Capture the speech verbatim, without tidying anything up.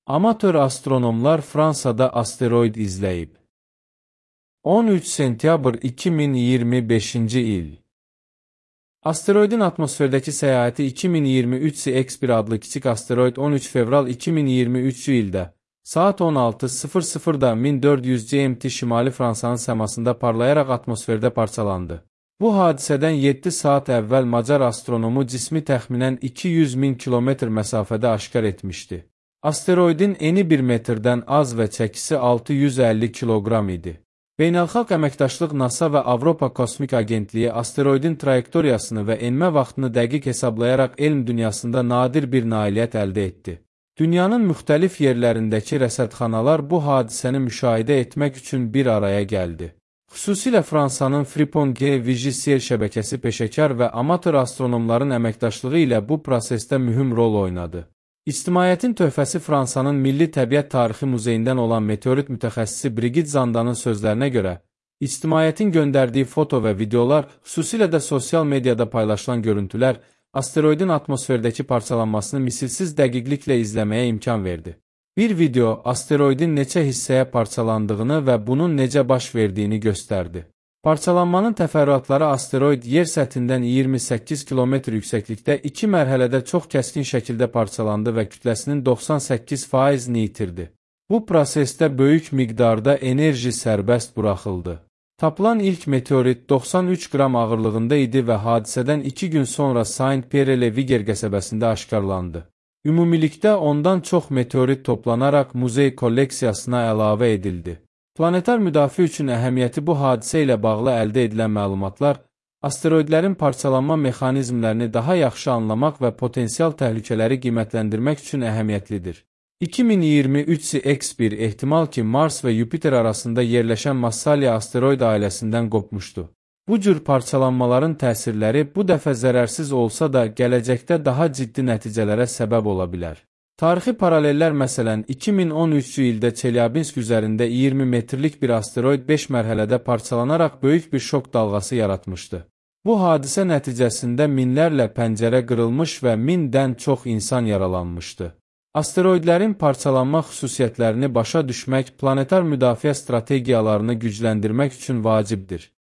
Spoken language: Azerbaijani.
Amatör astronomlar Fransada asteroid izləyib. on üç sentyabr iki min iyirmi beşinci il. Asteroidin atmosferdəki səyahəti iki min iyirmi üç C X bir adlı kiçik asteroid on üç fevral iki min iyirmi üçüncü ildə saat on altı sıfır sıfırda min dörd yüz G M T şimali Fransanın səmasında parlayaraq atmosferdə parçalandı. Bu hadisədən yeddi saat əvvəl Macar astronomu cismi təxminən iki yüz min kilometr məsafədə aşkar etmişdi. Asteroidin eni bir metrdən az və çəkisi altı yüz əlli kiloqram idi. Beynəlxalq Əməkdaşlıq NASA və Avropa Kosmik Agentliyi asteroidin trayektoriyasını və enmə vaxtını dəqiq hesablayaraq elm dünyasında nadir bir nailiyyət əldə etdi. Dünyanın müxtəlif yerlərindəki rəsədxanalar bu hadisəni müşahidə etmək üçün bir araya gəldi. Xüsusilə Fransanın Fripon G Vigisier şəbəkəsi peşəkar və amatör astronomların əməkdaşlığı ilə bu prosesdə mühüm rol oynadı. İctimaiyyətin töhfəsi Fransanın Milli Təbiət Tarixi Muzeyindən olan meteorit mütəxəssisi Brigitte Zandanın sözlərinə görə, ictimaiyyətin göndərdiyi foto və videolar, xüsusilə də sosial mediada paylaşılan görüntülər, asteroidin atmosferdəki parçalanmasını misilsiz dəqiqliklə izləməyə imkan verdi. Bir video, asteroidin neçə hissəyə parçalandığını və bunun necə baş verdiyini göstərdi. Parçalanmanın təfərrüatları asteroid yer səthindən iyirmi səkkiz kilometr yüksəklikdə iki mərhələdə çox kəskin şəkildə parçalandı və kütləsinin doxsan səkkiz faizini itirdi. Bu prosesdə böyük miqdarda enerji sərbəst buraxıldı. Tapılan ilk meteorit doxsan üç qram ağırlığında idi və hadisədən iki gün sonra Saint-Pierre-le-Viger qəsəbəsində aşkarlandı. Ümumilikdə ondan çox meteorit toplanaraq muzey kolleksiyasına əlavə edildi. Planetar müdafiə üçün əhəmiyyəti bu hadisə ilə bağlı əldə edilən məlumatlar, asteroidlərin parçalanma mexanizmlərini daha yaxşı anlamaq və potensial təhlükələri qiymətləndirmək üçün əhəmiyyətlidir. iki min iyirmi üç C X bir ehtimal ki, Mars və Yupiter arasında yerləşən Massalia asteroid ailəsindən qopmuşdu. Bu cür parçalanmaların təsirləri bu dəfə zərərsiz olsa da gələcəkdə daha ciddi nəticələrə səbəb ola bilər. Tarixi paralellər məsələn iki min on üçüncü ildə Çelyabinsk üzərində iyirmi metrlik bir asteroid beş mərhələdə parçalanaraq böyük bir şok dalğası yaratmışdı. Bu hadisə nəticəsində minlərlə pəncərə qırılmış və mindən çox insan yaralanmışdı. Asteroidlərin parçalanma xüsusiyyətlərini başa düşmək planetar müdafiə strategiyalarını gücləndirmək üçün vacibdir.